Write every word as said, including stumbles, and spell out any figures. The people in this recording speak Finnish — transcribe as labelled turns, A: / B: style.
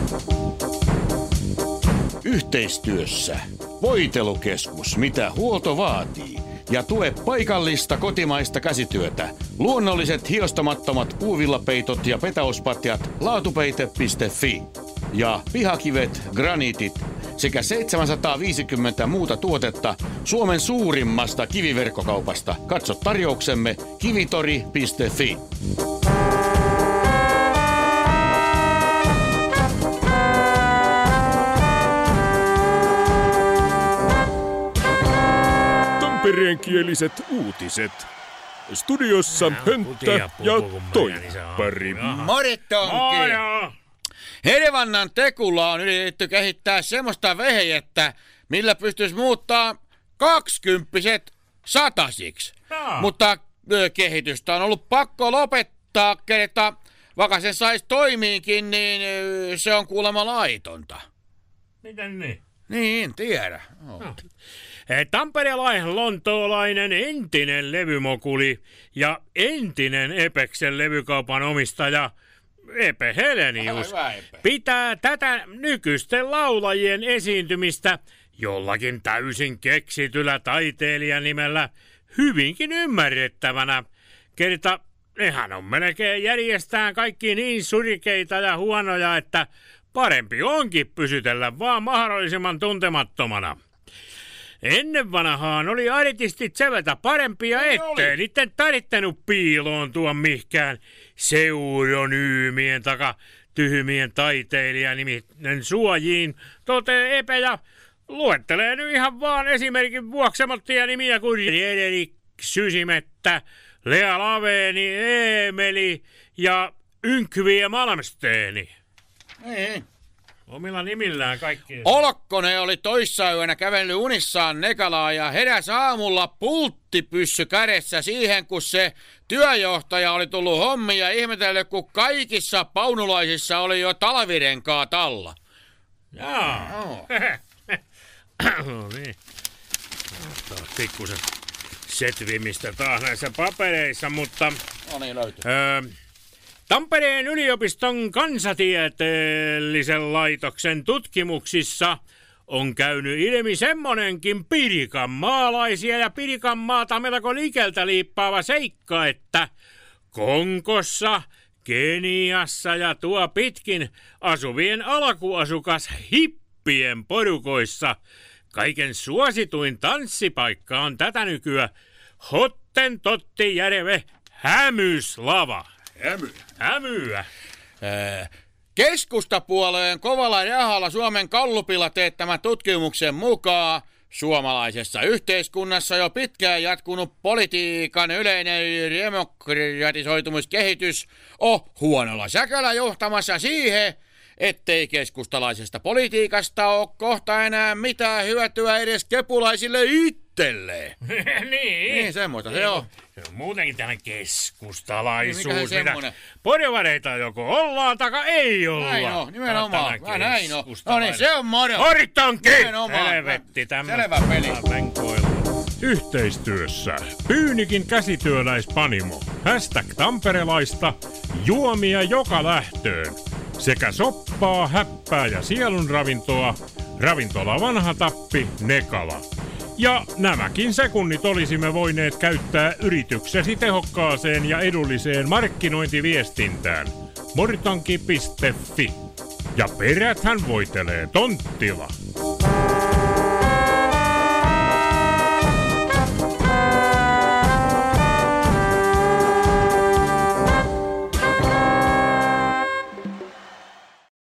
A: Yhteistyössä Voitelukeskus, mitä huolto vaatii. Ja tue paikallista kotimaista käsityötä. Luonnolliset hiostamattomat puuvillapeitot ja petauspatjat laatupeite piste fi. Ja pihakivet, graniitit sekä seitsemänsataaviisikymmentä muuta tuotetta Suomen suurimmasta kiviverkkokaupasta. Katso tarjouksemme kivitori piste fi.
B: Tampereenkieliset uutiset. Studiossa Hönttä ja Toippari.
C: Morittonki! Hervannan Tekulla on yritetty kehittää semmoista vehjettä, millä pystyisi muuttaa kaksikymppiset satasiksi. Jaa. Mutta ö, kehitystä on ollut pakko lopettaa, kerta vaikka se saisi toimiinkin, niin ö, se on kuulemma laitonta.
D: Miten niin?
C: Niin, tiedä. Oh.
D: No. Tamperelainen lontoolainen entinen levymokuli ja entinen Epeksen levykaupan omistaja Epe Helenius pitää tätä nykyisten laulajien esiintymistä jollakin täysin keksityllä taiteilijan nimellä hyvinkin ymmärrettävänä. Kerta nehän on melkein järjestään kaikki niin surikeita ja huonoja, että parempi onkin pysytellä vaan mahdollisimman tuntemattomana. Ennen vanhaan oli artistit sevätä parempia, ettei niitten tarittanut piiloon tuo mihkään seuronyymien taka tyhmien taiteilijanimien suojiin, toteaa Epe ja luettelee nyt ihan vaan esimerkin vuoksemottia nimiä kuin Erik Sysimettä, Lea Laveeni, Eemeli ja Ynkvi ja Malmsteeni.
C: Niin.
D: Omilla nimillään kaikki.
C: Olkkonen oli toissayönä kävellyt unissaan Nekalaa ja heräsi aamulla pulttipyssy kädessä siihen, kun se työjohtaja oli tullut hommiin ja ihmetellyt, kun kaikissa paunulaisissa oli jo talvirenkaat alla.
D: Jaa. No. No niin. Taas pikkusen setvimistä taas näissä papereissa, mutta...
C: No niin, löytyy.
D: Öö, Tampereen yliopiston kansatieteellisen laitoksen tutkimuksissa on käynyt ilmi semmonenkin Pirkanmaalaisia ja Pirkanmaata melko likeltä liippaava seikka, että Konkossa, Keniassa ja tuo pitkin asuvien alkuasukas hippien porukoissa kaiken suosituin tanssipaikka on tätä nykyä Hottentottijärve Hämyslava.
C: Hämy.
D: Hämyä.
C: Ää, keskustapuolueen kovalla rahalla Suomen Gallupilla teettämän tutkimuksen mukaan suomalaisessa yhteiskunnassa jo pitkään jatkunut politiikan yleinen demokratisoitumiskehitys on huonolla säkällä johtamassa siihen, ettei keskustalaisesta politiikasta ole kohta enää mitään hyötyä edes kepulaisille itselleen.
D: niin.
C: Niin, semmoista se on.
D: Se on muutenkin tämmöinen keskustalaisuus.
C: Niin, mitä
D: porvareita joko ollaan, taka ei olla.
C: Näin on, nimenomaan. Vähän näin on. No niin, se on moro.
D: Horittonki!
C: Nimenomaan.
D: Helvetti, tämmöistä.
C: Selvä peli.
B: Yhteistyössä Pyynikin käsityöläispanimo. Hashtag tamperelaista. Juomia joka lähtöön. Sekä soppaa, häppää ja sielunravintoa. Ravintola Vanha Tappi, Nekala. Ja nämäkin sekunnit olisimme voineet käyttää yrityksesi tehokkaaseen ja edulliseen markkinointiviestintään. Morittonki piste fi. Ja peräthän voitelee tonttila.